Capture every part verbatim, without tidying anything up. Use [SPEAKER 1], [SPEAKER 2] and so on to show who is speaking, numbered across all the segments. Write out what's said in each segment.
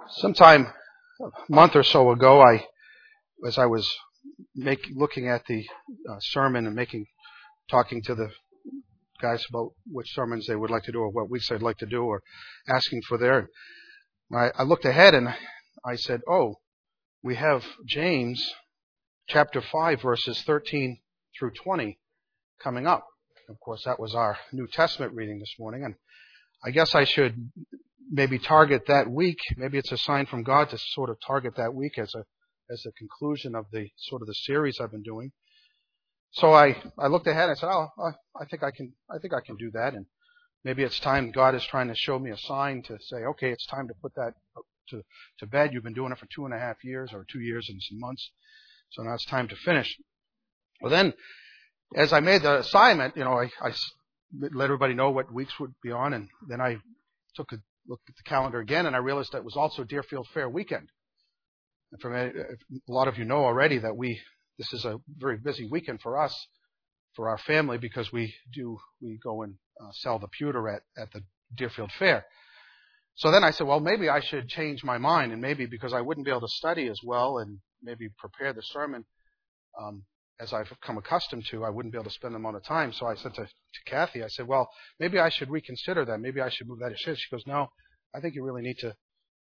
[SPEAKER 1] Sometime a month or so ago, I, as I was make, looking at the uh, sermon and making, talking to the guys about which sermons they would like to do or what weeks they'd like to do or asking for their, I, I looked ahead and I said, oh, we have James chapter five verses thirteen through twenty coming up. Of course, that was our New Testament reading this morning, and I guess I should maybe target that week. Maybe it's a sign from God to sort of target that week as a as a conclusion of the sort of the series I've been doing. So I, I looked ahead and I said, oh, I think I can I think I can do that, and maybe it's time. God is trying to show me a sign to say, okay, it's time to put that to to bed. You've been doing it for two and a half years or two years and some months, so now it's time to finish. Well, then, as I made the assignment, you know, I, I let everybody know what weeks would be on, and then I took a look at the calendar again, and I realized that it was also Deerfield Fair weekend. And for me, a lot of you know already that we this is a very busy weekend for us, for our family, because we do we go and uh, sell the pewter at, at the Deerfield Fair. So then I said, well, maybe I should change my mind, and maybe because I wouldn't be able to study as well and maybe prepare the sermon um, as I've come accustomed to, I wouldn't be able to spend the amount of time. So I said to, to Kathy, I said, well, maybe I should reconsider that. Maybe I should move that aside. She goes, no, I think you really need to,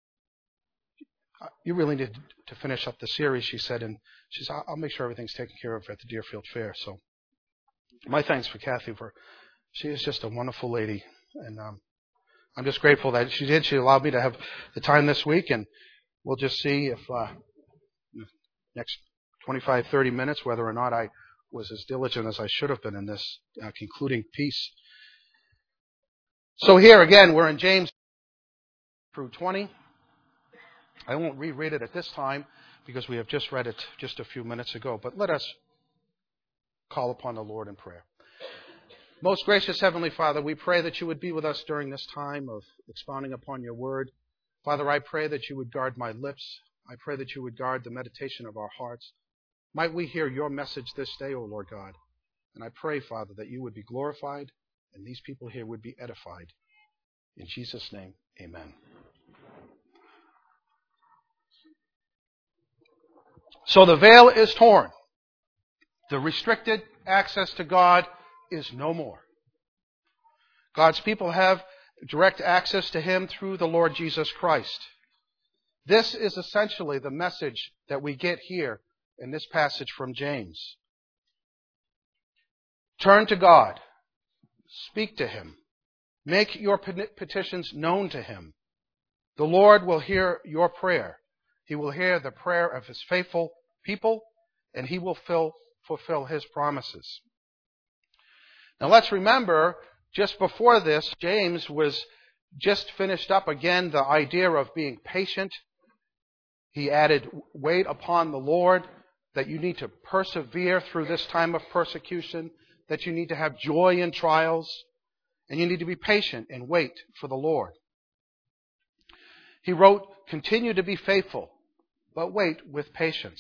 [SPEAKER 1] you really need to finish up the series, she said. And she said, I'll make sure everything's taken care of at the Deerfield Fair. So my thanks for Kathy for, she is just a wonderful lady. And um, I'm just grateful that she did. She allowed me to have the time this week, and we'll just see if uh, next twenty-five, thirty minutes, whether or not I was as diligent as I should have been in this uh, concluding piece. So here again, we're in James through twenty. I won't reread it at this time because we have just read it just a few minutes ago, but let us call upon the Lord in prayer. Most gracious Heavenly Father, we pray that you would be with us during this time of expounding upon your word. Father, I pray that you would guard my lips. I pray that you would guard the meditation of our hearts. Might we hear your message this day, O Lord God. And I pray, Father, that you would be glorified and these people here would be edified. In Jesus' name, amen. So the veil is torn. The restricted access to God is no more. God's people have direct access to him through the Lord Jesus Christ. This is essentially the message that we get here in this passage from James. Turn to God. Speak to him. Make your petitions known to him. The Lord will hear your prayer. He will hear the prayer of his faithful people, and he will fill, fulfill his promises. Now let's remember, just before this, James was just finished up again the idea of being patient. He added, wait upon the Lord, that you need to persevere through this time of persecution, that you need to have joy in trials, and you need to be patient and wait for the Lord. He wrote, continue to be faithful, but wait with patience.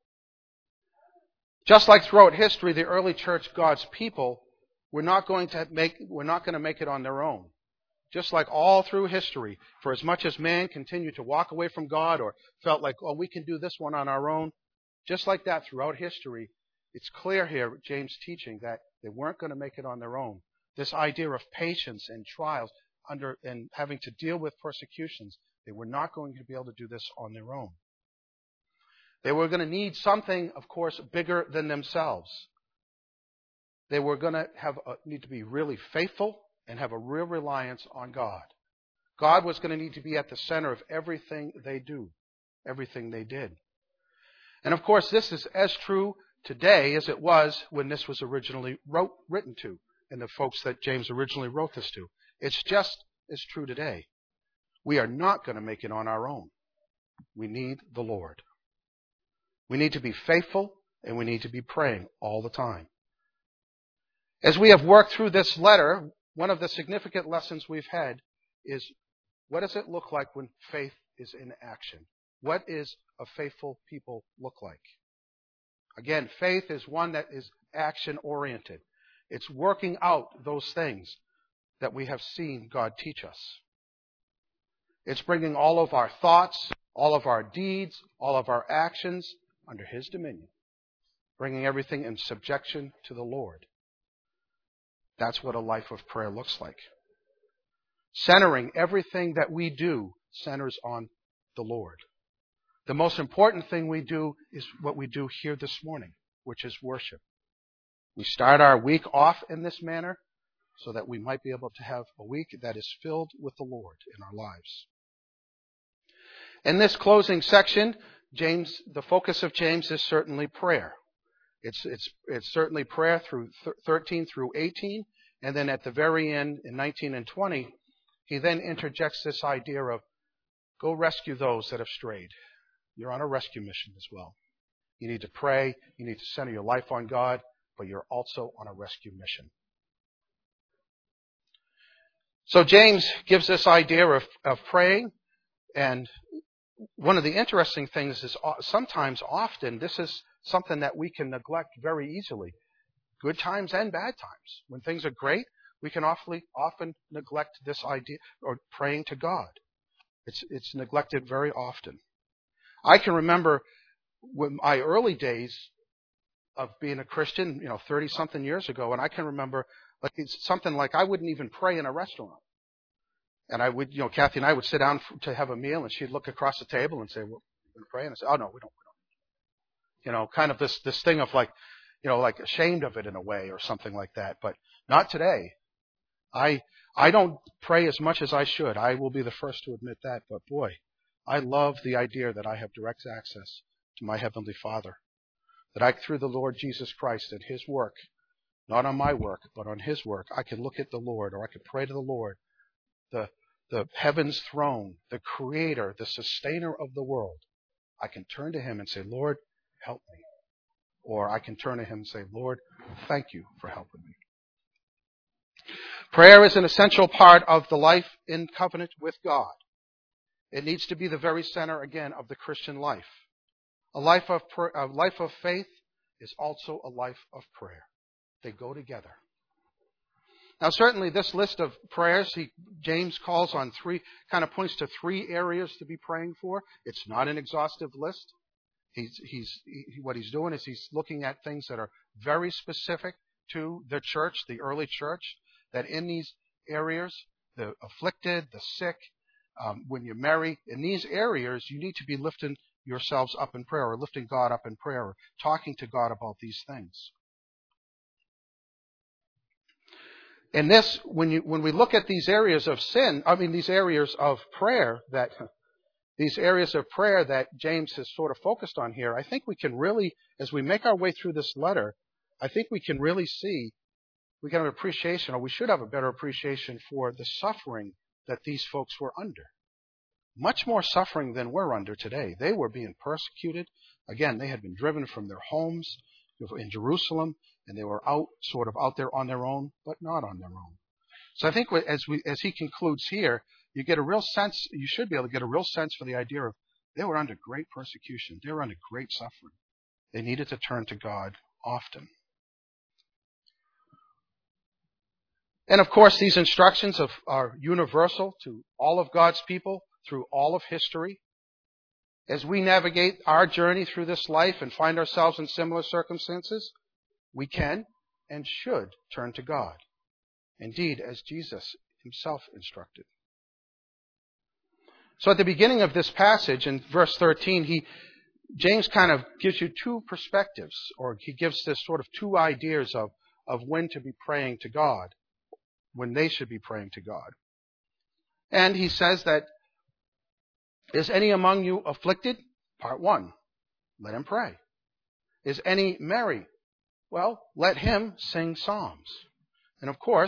[SPEAKER 1] Just like throughout history, the early church, God's people, were not going to make, were not going to make it on their own. Just like all through history, for as much as man continued to walk away from God or felt like, oh, we can do this one on our own, just like that throughout history, it's clear here, James' teaching, that they weren't going to make it on their own. This idea of patience and trials under and having to deal with persecutions, they were not going to be able to do this on their own. They were going to need something, of course, bigger than themselves. They were going to have a, need to be really faithful and have a real reliance on God. God was going to need to be at the center of everything they do, everything they did. And of course, this is as true today as it was when this was originally wrote, written to, and the folks that James originally wrote this to. It's just as true today. We are not going to make it on our own. We need the Lord. We need to be faithful, and we need to be praying all the time. As we have worked through this letter, one of the significant lessons we've had is, what does it look like when faith is in action? What is a faithful people look like? Again, faith is one that is action-oriented. It's working out those things that we have seen God teach us. It's bringing all of our thoughts, all of our deeds, all of our actions under His dominion, bringing everything in subjection to the Lord. That's what a life of prayer looks like. Centering everything that we do centers on the Lord. The most important thing we do is what we do here this morning, which is worship. We start our week off in this manner so that we might be able to have a week that is filled with the Lord in our lives. In this closing section, James, the focus of James is certainly prayer. It's, it's, it's certainly prayer through thirteen through eighteen, and then at the very end, in nineteen and twenty, he then interjects this idea of go rescue those that have strayed. You're on a rescue mission as well. You need to pray, you need to center your life on God, but you're also on a rescue mission. So James gives this idea of, of praying, and one of the interesting things is sometimes, often, this is something that we can neglect very easily. Good times and bad times. When things are great, we can awfully often neglect this idea, or praying to God. It's, it's neglected very often. I can remember when my early days of being a Christian, you know, thirty-something years ago, and I can remember like it's something like I wouldn't even pray in a restaurant. And I would, you know, Kathy and I would sit down to have a meal, and she'd look across the table and say, well, we're going to pray? And I say, oh, no, we don't. We don't. You know, kind of this, this thing of like, you know, like ashamed of it in a way or something like that. But not today. I I don't pray as much as I should. I will be the first to admit that. But boy, I love the idea that I have direct access to my Heavenly Father. That I, through the Lord Jesus Christ and His work, not on my work, but on His work, I can look at the Lord, or I can pray to the Lord, the the heaven's throne, the Creator, the Sustainer of the world. I can turn to Him and say, Lord, help me. Or I can turn to Him and say, Lord, thank you for helping me. Prayer is an essential part of the life in covenant with God. It needs to be the very center, again, of the Christian life. A life of pr- a life of faith is also a life of prayer. They go together. Now, certainly this list of prayers, he, James calls on three, kind of points to three areas to be praying for. It's not an exhaustive list. He's, he's, he, what he's doing is he's looking at things that are very specific to the church, the early church, that in these areas, the afflicted, the sick, um, when you marry, in these areas, you need to be lifting yourselves up in prayer, or lifting God up in prayer, or talking to God about these things. And this, when you, when we look at these areas of sin, I mean, these areas of prayer that, these areas of prayer that James has sort of focused on here, I think we can really, as we make our way through this letter, I think we can really see, we can have an appreciation, or we should have a better appreciation for the suffering that these folks were under. Much more suffering than we're under today. They were being persecuted. Again, they had been driven from their homes in Jerusalem, and they were out, sort of out there on their own, but not on their own. So I think as we, as he concludes here, you get a real sense, you should be able to get a real sense for the idea of they were under great persecution. They were under great suffering. They needed to turn to God often. And of course, these instructions of, are universal to all of God's people through all of history. As we navigate our journey through this life and find ourselves in similar circumstances, we can and should turn to God. Indeed, as Jesus Himself instructed. So at the beginning of this passage, in verse thirteen, he, James kind of gives you two perspectives, or he gives this sort of two ideas of, of when to be praying to God, when they should be praying to God. And he says that, is any among you afflicted? Part one, let him pray. Is any merry? Well, let him sing psalms. And of course,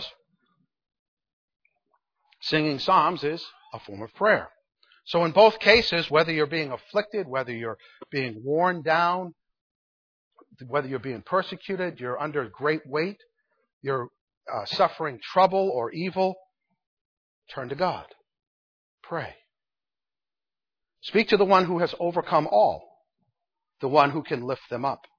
[SPEAKER 1] singing psalms is a form of prayer. So in both cases, whether you're being afflicted, whether you're being worn down, whether you're being persecuted, you're under great weight, you're uh, suffering trouble or evil, turn to God. Pray. Speak to the one who has overcome all, the one who can lift them up.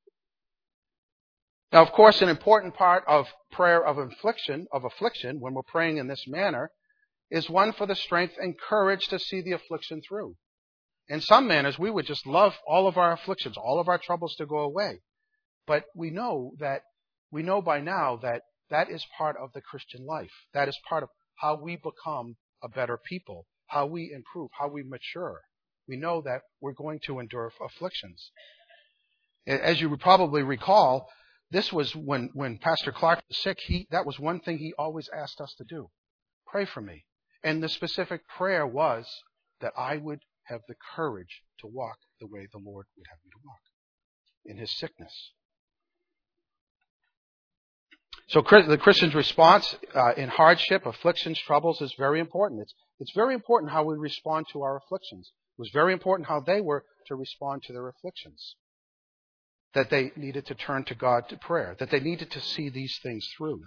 [SPEAKER 1] Now, of course, an important part of prayer of affliction, of affliction, when we're praying in this manner, is one for the strength and courage to see the affliction through. In some manners, we would just love all of our afflictions, all of our troubles to go away. But we know that, we know by now that that is part of the Christian life. That is part of how we become a better people, how we improve, how we mature. We know that we're going to endure afflictions. As you would probably recall, this was when, when Pastor Clark was sick, he, that was one thing he always asked us to do. Pray for me. And the specific prayer was that I would have the courage to walk the way the Lord would have me to walk in his sickness. So the Christian's response uh, in hardship, afflictions, troubles is very important. It's, it's very important how we respond to our afflictions. It was very important how they were to respond to their afflictions. That they needed to turn to God to prayer. That they needed to see these things through.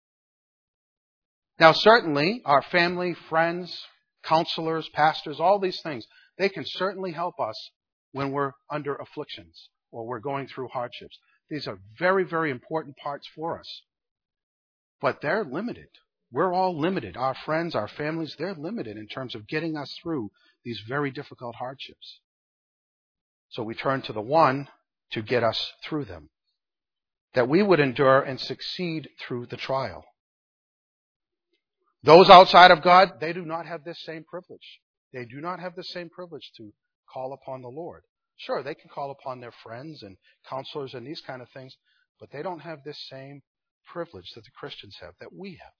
[SPEAKER 1] Now certainly, our family, friends, counselors, pastors, all these things, they can certainly help us when we're under afflictions or we're going through hardships. These are very, very important parts for us. But they're limited. We're all limited. Our friends, our families, they're limited in terms of getting us through these very difficult hardships. So we turn to the one to get us through them. That we would endure and succeed through the trial. Those outside of God, they do not have this same privilege. They do not have the same privilege to call upon the Lord. Sure, they can call upon their friends and counselors and these kind of things, but they don't have this same privilege that the Christians have, that we have.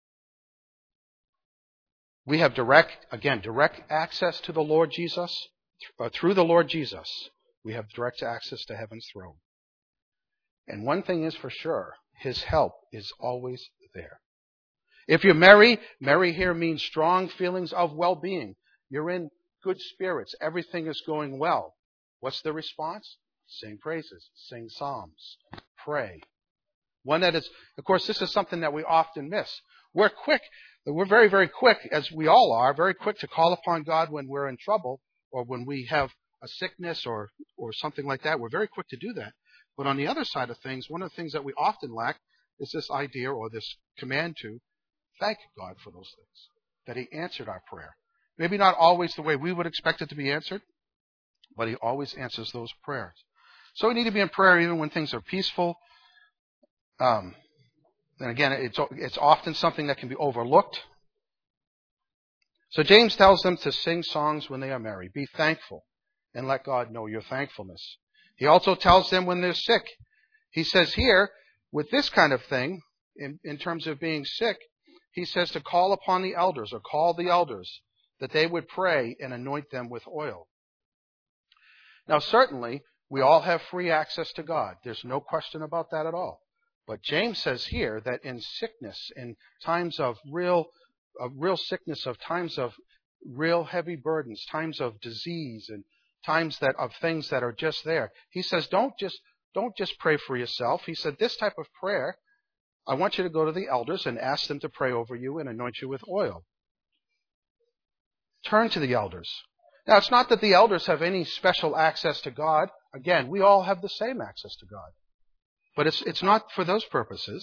[SPEAKER 1] We have direct, again, direct access to the Lord Jesus. Through the Lord Jesus, we have direct access to heaven's throne. And one thing is for sure, his help is always there. If you marry, marry here means strong feelings of well-being. You're in good spirits. Everything is going well. What's the response? Sing praises, sing psalms, pray. One that is, of course, this is something that we often miss. We're quick, we're very, very quick, as we all are, very quick to call upon God when we're in trouble or when we have a sickness or, or something like that. We're very quick to do that. But on the other side of things, one of the things that we often lack is this idea or this command to thank God for those things, that he answered our prayer. Maybe not always the way we would expect it to be answered, but he always answers those prayers. So we need to be in prayer even when things are peaceful. Um, and again, it's, it's often something that can be overlooked. So James tells them to sing songs when they are merry. Be thankful and let God know your thankfulness. He also tells them when they're sick. He says here, with this kind of thing, in, in terms of being sick, he says to call upon the elders or call the elders that they would pray and anoint them with oil. Now certainly, we all have free access to God. There's no question about that at all. But James says here that in sickness, in times of real, of real sickness, of times of real heavy burdens, times of disease, and times that of things that are just there, he says, don't just don't just pray for yourself. He said, this type of prayer, I want you to go to the elders and ask them to pray over you and anoint you with oil. Turn to the elders. Now, it's not that the elders have any special access to God. Again, we all have the same access to God. But it's it's not for those purposes.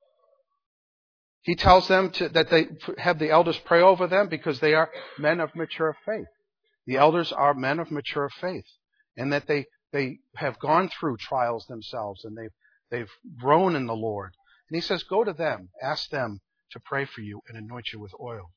[SPEAKER 1] He tells them to, that they have the elders pray over them because they are men of mature faith. The elders are men of mature faith, and that they, they have gone through trials themselves, and they've, they've grown in the Lord. And he says, go to them, ask them to pray for you and anoint you with oil.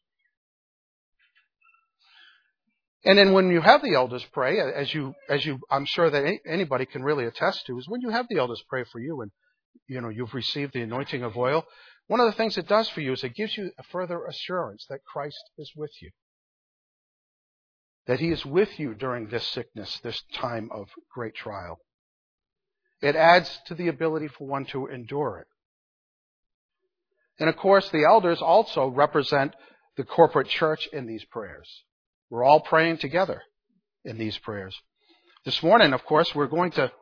[SPEAKER 1] And then when you have the elders pray, as you, as you, I'm sure that anybody can really attest to, is when you have the elders pray for you and, you know, you've received the anointing of oil, one of the things it does for you is it gives you a further assurance that Christ is with you. That he is with you during this sickness, this time of great trial. It adds to the ability for one to endure it. And of course, the elders also represent the corporate church in these prayers. We're all praying together in these prayers. This morning, of course, we're going to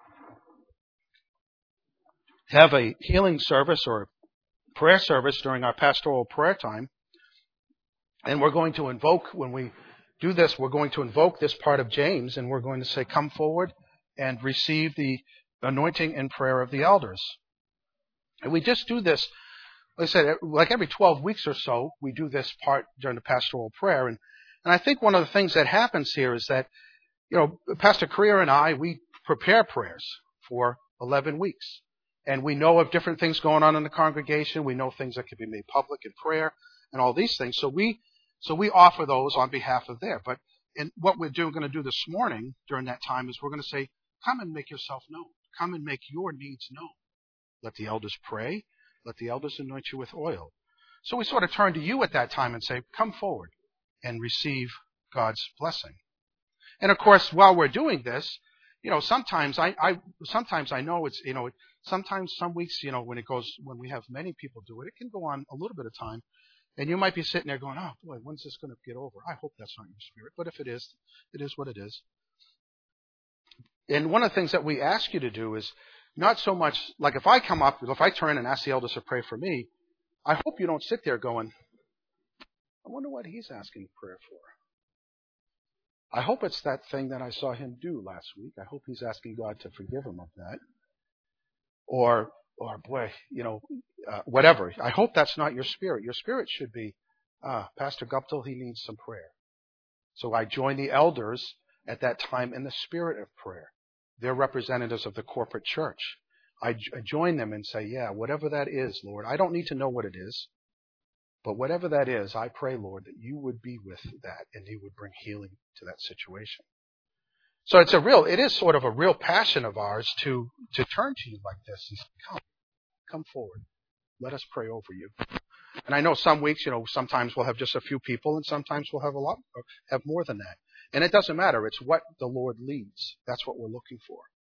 [SPEAKER 1] have a healing service or prayer service during our pastoral prayer time. And we're going to invoke, when we do this, we're going to invoke this part of James, and we're going to say, come forward and receive the anointing and prayer of the elders. And we just do this, like I said, like every twelve weeks or so, we do this part during the pastoral prayer. And And I think one of the things that happens here is that you know, Pastor Creer and I, we prepare prayers for eleven weeks. And we know of different things going on in the congregation. We know things that can be made public in prayer and all these things. So we, so we offer those on behalf of there. But in what we're doing, going to do this morning during that time is we're going to say, come and make yourself known. Come and make your needs known. Let the elders pray. Let the elders anoint you with oil. So we sort of turn to you at that time and say, come forward and receive God's blessing. And of course, while we're doing this, you know, sometimes I, I, sometimes I know it's, you know, sometimes some weeks, you know, when it goes, when we have many people do it, it can go on a little bit of time. And you might be sitting there going, oh boy, when's this going to get over? I hope that's not your spirit. But if it is, it is what it is. And one of the things that we ask you to do is not so much, like if I come up, if I turn and ask the elders to pray for me, I hope you don't sit there going, I wonder what he's asking prayer for. I hope it's that thing that I saw him do last week. I hope he's asking God to forgive him of that. Or, or boy, you know, uh, whatever. I hope that's not your spirit. Your spirit should be, ah, Pastor Guptill, he needs some prayer. So I join the elders at that time in the spirit of prayer. They're representatives of the corporate church. I, I join them and say, yeah, whatever that is, Lord, I don't need to know what it is. But whatever that is, I pray, Lord, that you would be with that and you would bring healing to that situation. So it's a real, it is sort of a real passion of ours to, to turn to you like this and say, come, come forward. Let us pray over you. And I know some weeks, you know, sometimes we'll have just a few people and sometimes we'll have a lot, have more than that. And it doesn't matter. It's what the Lord leads. That's what we're looking for.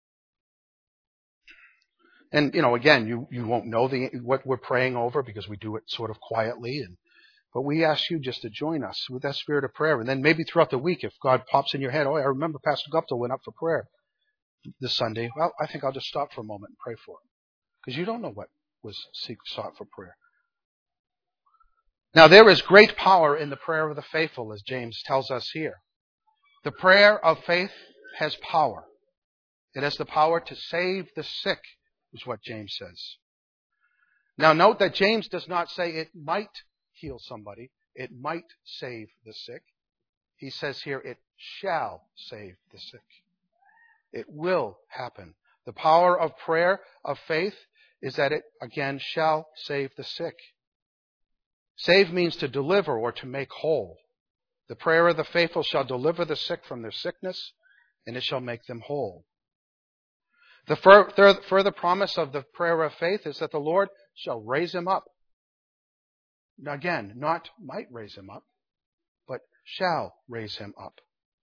[SPEAKER 1] And, you know, again, you, you won't know the, what we're praying over because we do it sort of quietly. And, but we ask you just to join us with that spirit of prayer. And then maybe throughout the week, if God pops in your head, oh, I remember Pastor Guptill went up for prayer this Sunday. Well, I think I'll just stop for a moment and pray for him. Because you don't know what was sought for prayer. Now, there is great power in the prayer of the faithful, as James tells us here. The prayer of faith has power. It has the power to save the sick, is what James says. Now note that James does not say it might heal somebody. It might save the sick. He says here it shall save the sick. It will happen. The power of prayer, of faith, is that it, again, shall save the sick. Save means to deliver or to make whole. The prayer of the faithful shall deliver the sick from their sickness, and it shall make them whole. The fur- thir- further promise of the prayer of faith is that the Lord shall raise him up. Now again, not might raise him up, but shall raise him up.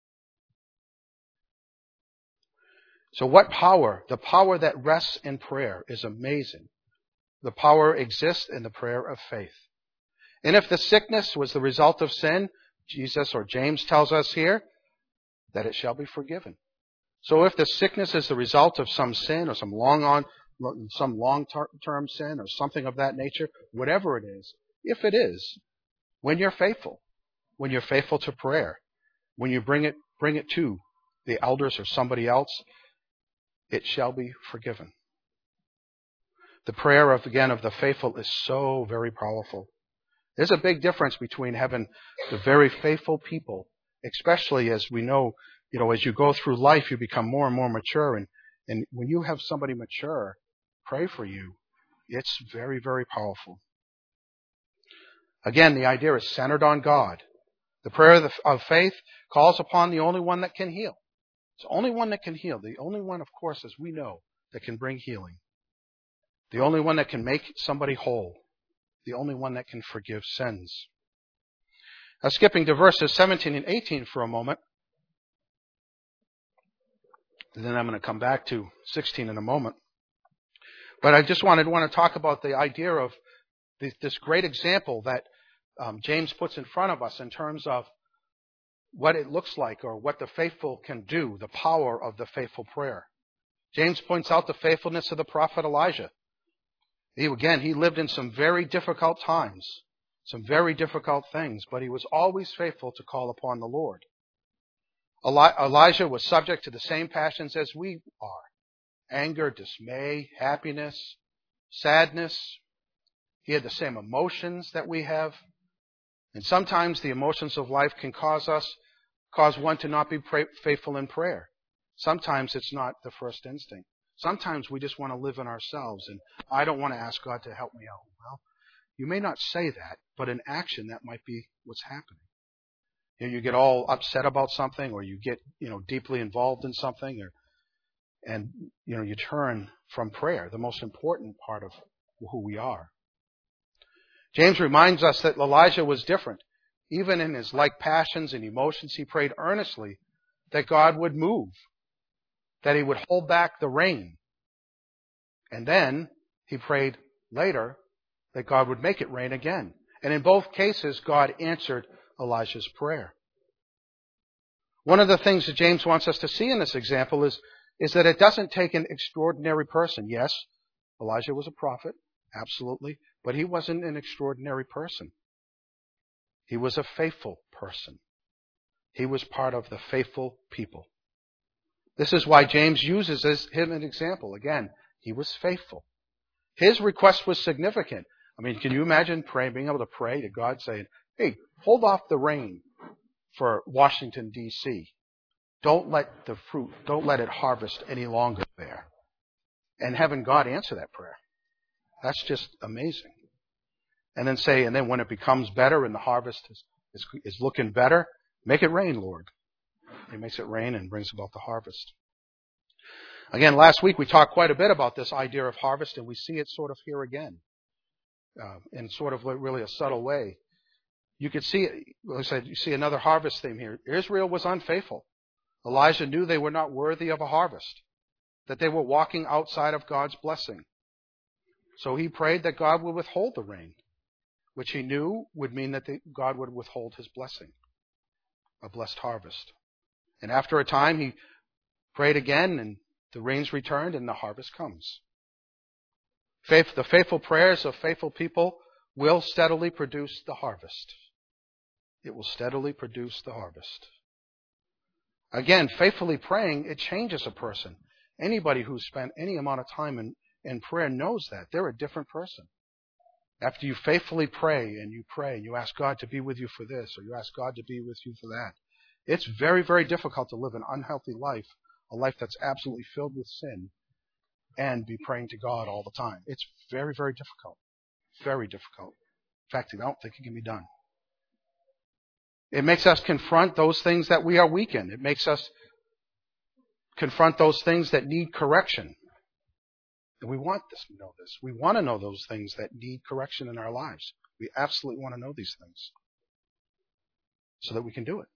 [SPEAKER 1] So what power? The power that rests in prayer is amazing. The power exists in the prayer of faith. And if the sickness was the result of sin, Jesus or James tells us here that it shall be forgiven. So if the sickness is the result of some sin or some long on, some long-term sin or something of that nature, whatever it is, if it is, when you're faithful, when you're faithful to prayer, when you bring it, bring it to the elders or somebody else, it shall be forgiven. The prayer of, again, of the faithful is so very powerful. There's a big difference between having the very faithful people, especially as we know, you know, as you go through life, you become more and more mature. And, and when you have somebody mature pray for you, it's very, very powerful. Again, the idea is centered on God. The prayer of, the, of faith calls upon the only one that can heal. It's the only one that can heal. The only one, of course, as we know, that can bring healing. The only one that can make somebody whole. The only one that can forgive sins. Now, skipping to verses seventeen and eighteen for a moment. And then I'm going to come back to sixteen in a moment. But I just wanted want to talk about the idea of this, this great example that um, James puts in front of us in terms of what it looks like or what the faithful can do, the power of the faithful prayer. James points out the faithfulness of the prophet Elijah. He, again, he lived in some very difficult times, some very difficult things, but he was always faithful to call upon the Lord. Eli- Elijah was subject to the same passions as we are. Anger, dismay, happiness, sadness. He had the same emotions that we have. And sometimes the emotions of life can cause us cause one to not be pray- faithful in prayer. Sometimes it's not the first instinct. Sometimes we just want to live in ourselves, and I don't want to ask God to help me out. Well, you may not say that, but in action, that might be what's happening. You know, you get all upset about something, or you get, you know, deeply involved in something, or, and, you know, you turn from prayer, the most important part of who we are. James reminds us that Elijah was different. Even in his like passions and emotions, he prayed earnestly that God would move, that he would hold back the rain. And then he prayed later that God would make it rain again. And in both cases, God answered Elijah's prayer. One of the things that James wants us to see in this example is, is that it doesn't take an extraordinary person. Yes, Elijah was a prophet, absolutely, but he wasn't an extraordinary person. He was a faithful person. He was part of the faithful people. This is why James uses as him an example. Again, he was faithful. His request was significant. I mean, can you imagine praying, being able to pray to God saying, hey, hold off the rain for Washington, D C Don't let the fruit, don't let it harvest any longer there. And having God answer that prayer. That's just amazing. And then say, and then when it becomes better and the harvest is, is, is looking better, make it rain, Lord. He makes it rain and brings about the harvest. Again, last week we talked quite a bit about this idea of harvest, and we see it sort of here again, uh, in sort of really a subtle way. You could see, like I said, you see another harvest theme here. Israel was unfaithful. Elijah knew they were not worthy of a harvest, that they were walking outside of God's blessing. So he prayed that God would withhold the rain, which he knew would mean that the, God would withhold his blessing, a blessed harvest. And after a time, he prayed again, and the rains returned, and the harvest comes. Faith, the faithful prayers of faithful people will steadily produce the harvest. It will steadily produce the harvest. Again, faithfully praying, it changes a person. Anybody who's spent any amount of time in, in prayer knows that. They're a different person. After you faithfully pray, and you pray, and you ask God to be with you for this, or you ask God to be with you for that, it's very, very difficult to live an unhealthy life, a life that's absolutely filled with sin, and be praying to God all the time. It's very, very difficult. Very difficult. In fact, I don't think it can be done. It makes us confront those things that we are weak in. It makes us confront those things that need correction. And we want this to know this. We want to know those things that need correction in our lives. We absolutely want to know these things so that we can do it.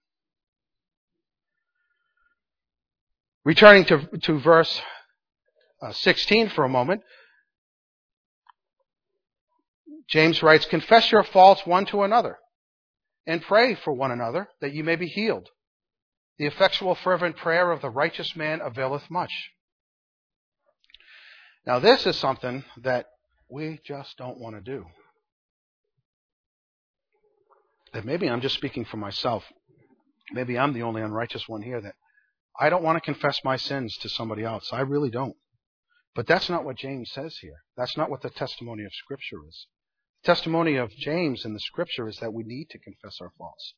[SPEAKER 1] Returning to, to verse uh, sixteen for a moment, James writes, confess your faults one to another and pray for one another that you may be healed. The effectual fervent prayer of the righteous man availeth much. Now this is something that we just don't want to do. And maybe I'm just speaking for myself. Maybe I'm the only unrighteous one here that I don't want to confess my sins to somebody else. I really don't. But that's not what James says here. That's not what the testimony of Scripture is. The testimony of James in the Scripture is that we need to confess our faults.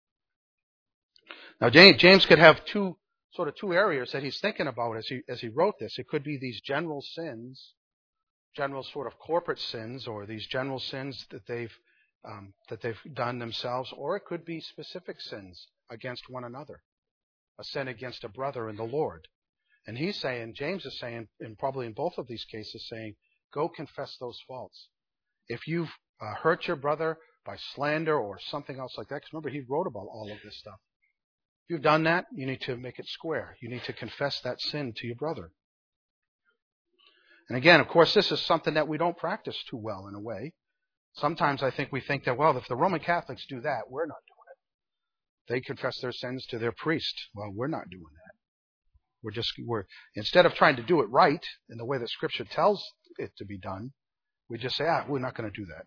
[SPEAKER 1] Now, James, James could have two, sort of two areas that he's thinking about as he, as he wrote this. It could be these general sins, general sort of corporate sins, or these general sins that they've, um, that they've done themselves, or it could be specific sins against one another. A sin against a brother in the Lord. And he's saying, James is saying, and probably in both of these cases, saying, go confess those faults. If you've uh, hurt your brother by slander or something else like that, because remember, he wrote about all of this stuff. If you've done that, you need to make it square. You need to confess that sin to your brother. And again, of course, this is something that we don't practice too well in a way. Sometimes I think we think that, well, if the Roman Catholics do that, we're not doing it. They confess their sins to their priest. Well, we're not doing that. We're just, we're, instead of trying to do it right in the way that Scripture tells it to be done, we just say, ah, we're not going to do that.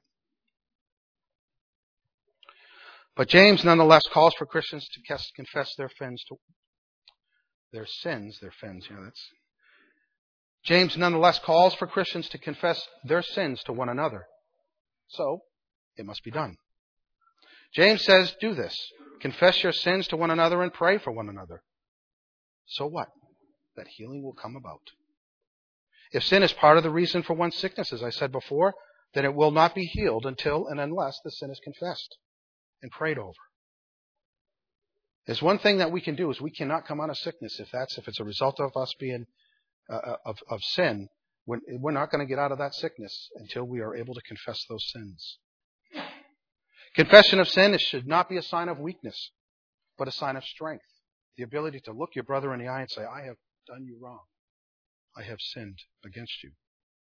[SPEAKER 1] But James nonetheless calls for Christians to confess their sins to their sins, their sins, you know, that's James nonetheless calls for Christians to confess their sins to one another. So, it must be done. James says, do this. Confess your sins to one another and pray for one another. So what? That healing will come about. If sin is part of the reason for one's sickness, as I said before, then it will not be healed until and unless the sin is confessed and prayed over. There's one thing that we can do is we cannot come out of sickness if that's if it's a result of us being uh, of of sin. We're, we're not going to get out of that sickness until we are able to confess those sins. Confession of sin should not be a sign of weakness, but a sign of strength. The ability to look your brother in the eye and say, I have done you wrong. I have sinned against you.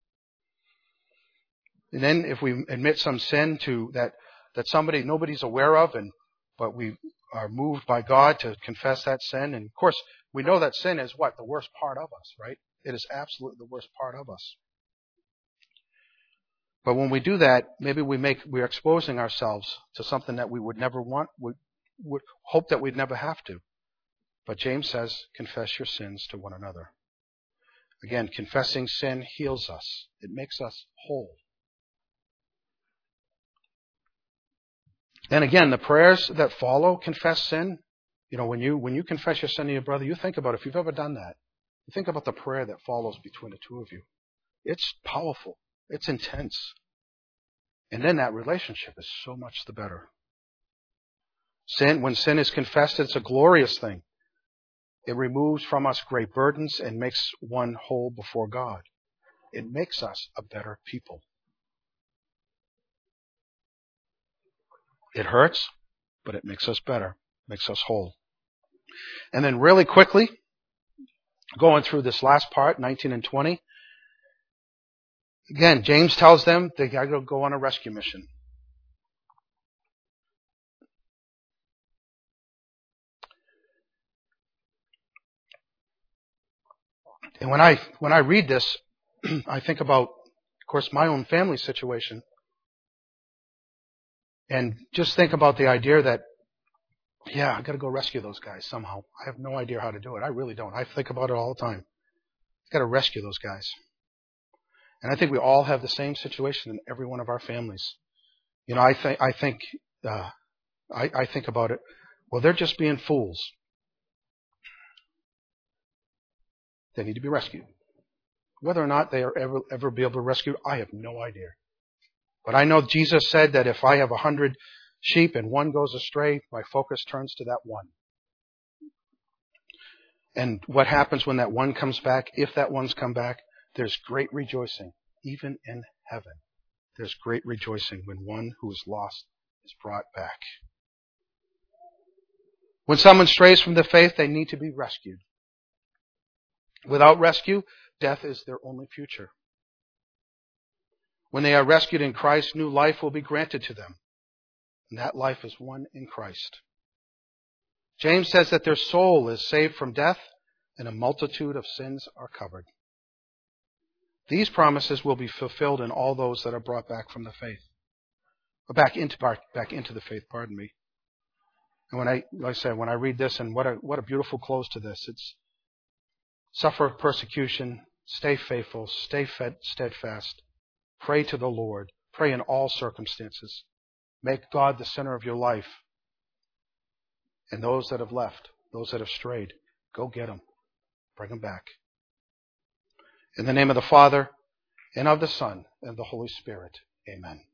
[SPEAKER 1] And then if we admit some sin to that, that somebody, nobody's aware of, and but we are moved by God to confess that sin. And of course, we know that sin is what? The worst part of us, right? It is absolutely the worst part of us. But when we do that, maybe we make, we're exposing ourselves to something that we would never want, would, would hope that we'd never have to. But James says, confess your sins to one another. Again, confessing sin heals us. It makes us whole. And again, the prayers that follow confess sin, you know, when you, when you confess your sin to your brother, you think about, if you've ever done that, you think about the prayer that follows between the two of you. It's powerful. It's intense. And then that relationship is so much the better. Sin, when sin is confessed, it's a glorious thing. It removes from us great burdens and makes one whole before God. It makes us a better people. It hurts, but it makes us better, makes us whole. And then really quickly, going through this last part, nineteen and twenty, again, James tells them they got to go on a rescue mission. And when I when I read this, I think about, of course, my own family situation. And just think about the idea that, yeah, I've got to go rescue those guys somehow. I have no idea how to do it. I really don't. I think about it all the time. I've got to rescue those guys. And I think we all have the same situation in every one of our families. You know, I think I think uh, I, I think about it. Well, they're just being fools. They need to be rescued. Whether or not they are ever ever be able to rescue, I have no idea. But I know Jesus said that if I have a hundred sheep and one goes astray, my focus turns to that one. And what happens when that one comes back? If that one's come back, there's great rejoicing, even in heaven. There's great rejoicing when one who is lost is brought back. When someone strays from the faith, they need to be rescued. Without rescue, death is their only future. When they are rescued in Christ, new life will be granted to them. And that life is one in Christ. James says that their soul is saved from death and a multitude of sins are covered. These promises will be fulfilled in all those that are brought back from the faith. Or back into, back into the faith, pardon me. And when I, like I said, when I read this, and what a, what a beautiful close to this, it's suffer persecution, stay faithful, stay fed, steadfast, pray to the Lord, pray in all circumstances. Make God the center of your life. And those that have left, those that have strayed, go get them. Bring them back. In the name of the Father, and of the Son, and of the Holy Spirit. Amen.